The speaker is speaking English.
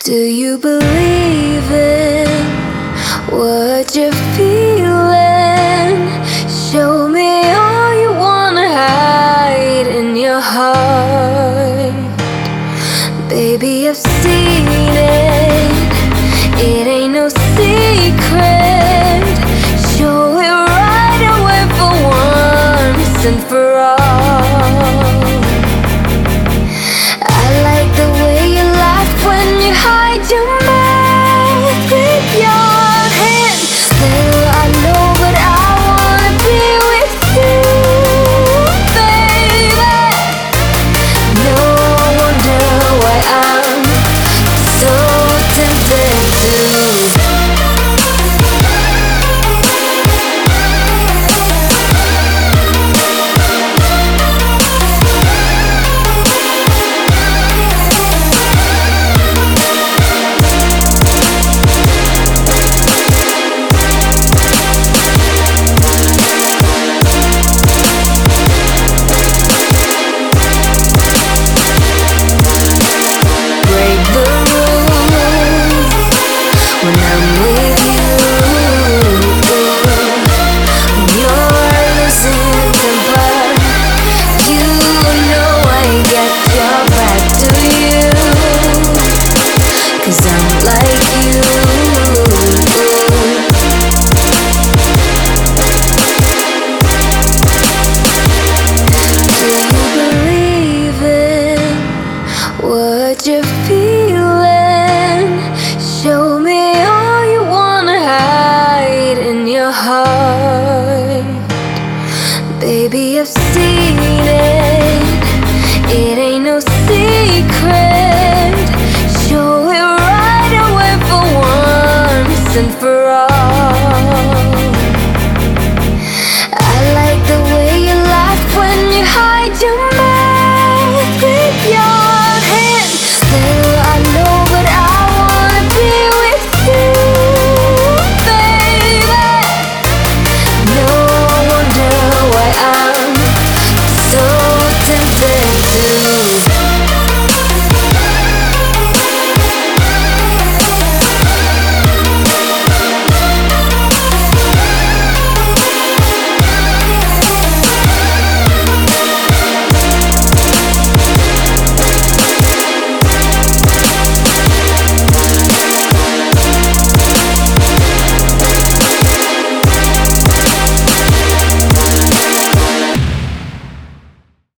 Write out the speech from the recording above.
Do you believe in what you're feeling? Show me all you wanna hide in your heart. Baby, I've seen it. It ain't no secret. Show it right away for once and for all. I like the way you laugh when you hide your mouth with your hand. Still I know, but I wanna be with you, baby. No wonder why I'm so tempted to. What you're feeling? Show me all you wanna hide in your heart. Baby, I've seen it. It ain't no secret. Show it right away for once and for